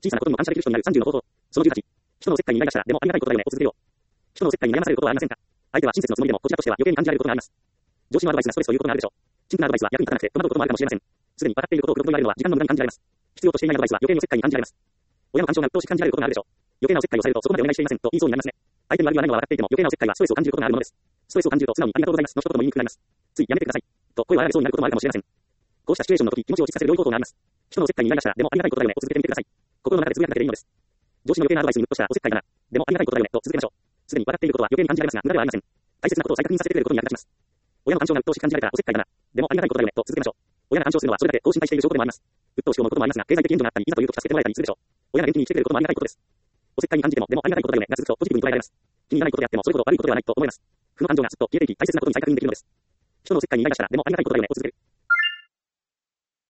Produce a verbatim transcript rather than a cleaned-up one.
小さなことにも感謝できる人になるさんじゅうの方法。そのじゅうはち。人のおせっかいにイライラしたら、でもありがたいことだよね、を続けよう。人のおせっかいに悩まされることはありませんか？相手は親切のつもりでも、こちらとしては余計に感じられることがあります。上司のアドバイスがストレスということがあるでしょう。陳腐なアドバイスは役に立たなくて戸惑うこともあるかもしれません。すでに分かっていることを黒と言われるのは時間の無駄に感じられます。必要としていないアドバイスは余計におせっかいに感じられます。親の干渉が鬱陶しく感じられることがあるでしょう。余計なおせっかいをされるとそこまでお願いしていませんと言いそうになりますね。相手に悪意はないのは分かっていても余計なおせっかいはストレスを感じることがあるものです。ストレスを感じると素直にありがとうございますの一言も言いにくくなります。ついやめてくださいと声を荒げそうになることもあるかもしれません。こうしたシチュエーションの時、気持ちを落ちさせる良い方法があります。人のおせっかいにイライラしたら、でもありがたいことだよねを続けてみてください。心の中でつぶやくだけでいいのです。上司の余計なアドバイスにムッとしたおせっかいだな、でもありがたいことだよねと続けましょう。すでに分かっていることは余計に感じられますが、無駄ではありません。大切なことを再確認させてくれることに役立ちます。親の干渉が鬱陶しく感じられたらおせっかいだな、でもありがたいことだよねと続けましょう。親が干渉するのはそれだけこう心配している証拠でもあります。鬱陶しく思うこともありますが、経済的援助があったり、いざという時助けてもらえたりするでしょう。親が元気に来てくれることもありがたいことです。おせっかいに感じても、でもありがたいことだよねが続くとポジティブに捉えられます。気に入らないことであってもそれほど悪いことではないと思います。負の感情がすっと消えていき、大切なことに再確認できるのです。人のおせっかいにイライラしたら、でもありがたいことだよねを続ける。